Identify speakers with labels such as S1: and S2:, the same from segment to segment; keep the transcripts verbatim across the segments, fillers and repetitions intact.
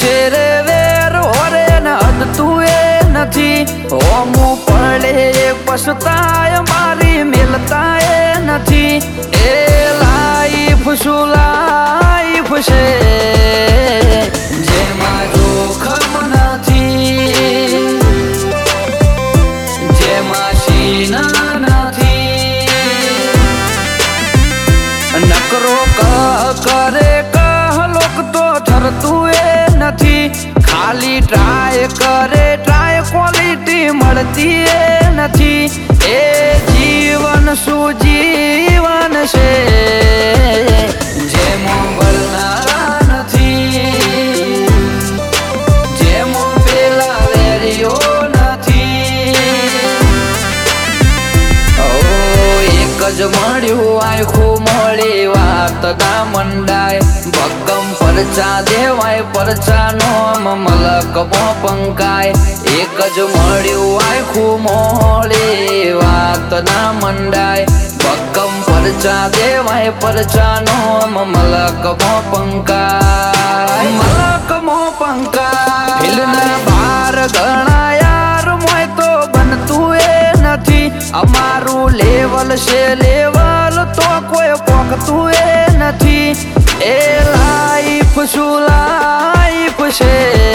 S1: છે રે વેર ઓરે ન હદતું એ નથી ઓમું પડે એ પછતાય મારી મેલતા એ નથી એ લાઈફ શું લાઈફ છે જેમાં જોખમ નથી જેમાં સીના નથી નકરો કહ કરે કહ લોક તો ઠરતું એ નથી ખાલી ટ્રાય કરે ટ્રાય ક્વોલિટી મળતી એ નથી એ જીવન શું જીવન છે જેમાં બોલનારા નથી જેમાં પેલા વેરીઓ નથી ઓ એક જ મળ્યું આખું મળી વાત ના મંડાય ભક્કમ પરચા દેવાય પરચા નો મલક મો પંકાય એક જ મળ્યું આખું મોળી વાત ના મંડાય ભક્કમ પરચા દેવાય પરચા નો મલક મો પંકાય મલક મો પંકાય ફિલના બાર ઘણા યાર મોય તો બનતું એ નથી અમારું લેવલ છે લેવલ તો કોઈ પોકતું એ નથી એ લાઈફ શું લાઈફ છે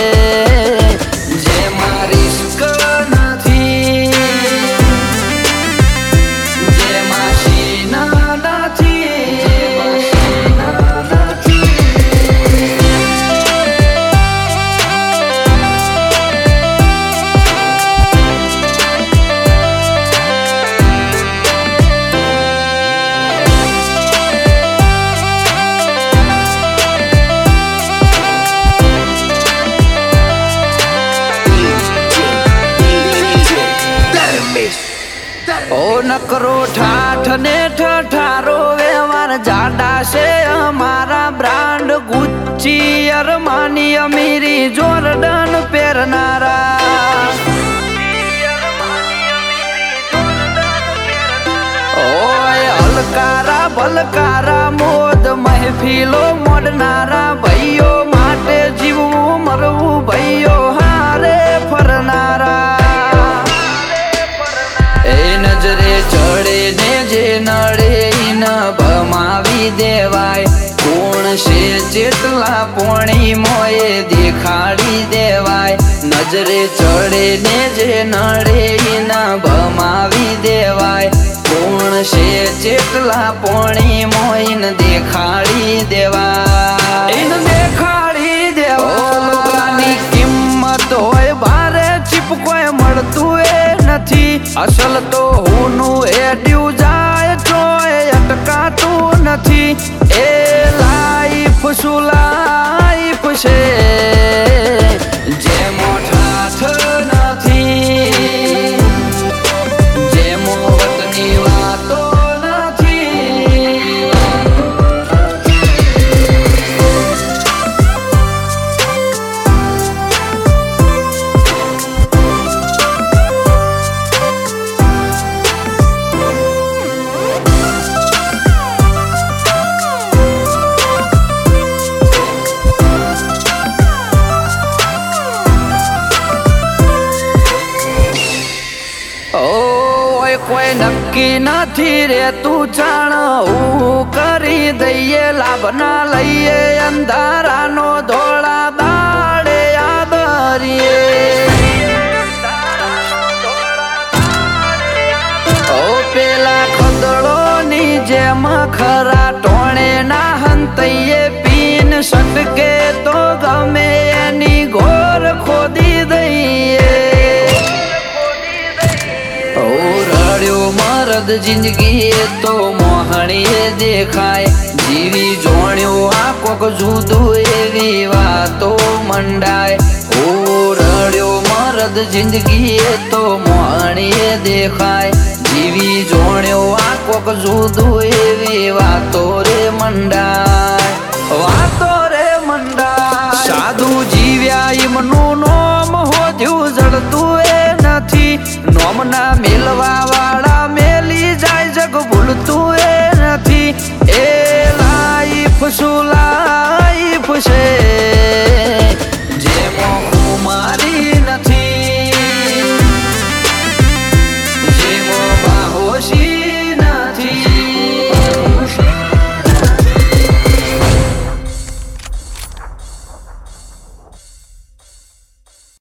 S1: જેમાં રિસ્ક નથી જેમાં સીના નથી ઓ નકરો ઠાઠ ને ઠઠારો વ્યવહાર જાડા છે અમારા બ્રાન્ડ ગુચ્ચી અરમાની અમીરી જોર્ડન પહેરનારા ઓય હલકારા ભલકારા મોદ મહેફિલો મોડનારા ભાઈઓ માટે જીવવું મરવું ભાઈઓ હારે ફરનારા નજરે ચડે ને જે નડે ન ભમાવી દેવાય કોણ છે જેટલા પોણી મોએ દેખાડી દેવાય નજરે ચડે ને જે નડે ન ભમાવી દેવાય કોણ છે જેટલા પોણી મોઈન દેખાડી દેવાય એને દેખાડી દેવાની કિંમત હોય ભારે ચીપકોય મળતું એ નથી અસલ તો હુંનું એડ્યું જાય ચોય અટકાતું નથી એ લાઈફ શું લાઈફ છે જેમો ઠાઠ નથી જેમો વતની વાતો કોઈ નક્કી નથી રે તું જાણ હું કરી દઈએ લાભ ના લઈએ અંધારાનો ધોળા દાડે આદરીએ ઓ પેલા ખદડોની જેમ ખરા ટોણે ના હંતઈએ પીન સટકે તો ગમે એની ઘોર ખોદી દઈએ મરદ જિંદગી તો મોહણીએ દેખાય જીવી જોણ્યો આ કોક જુદું એવી વાતો મંડાય ઓ રડ્યો મરદ જિંદગી તો મોહણીએ દેખાય જીવી જોણ્યો આ કોક જુદું એવી વાતો રે મંડાય વાતો રે મંડાય સાધુ જીવ્યા એમનું નોમ હોદ્યું જડતું એ નથી નોમના મેલવા વાળા મેલી જાય જગ ભૂલતું એ નથી એ લાઈફ શું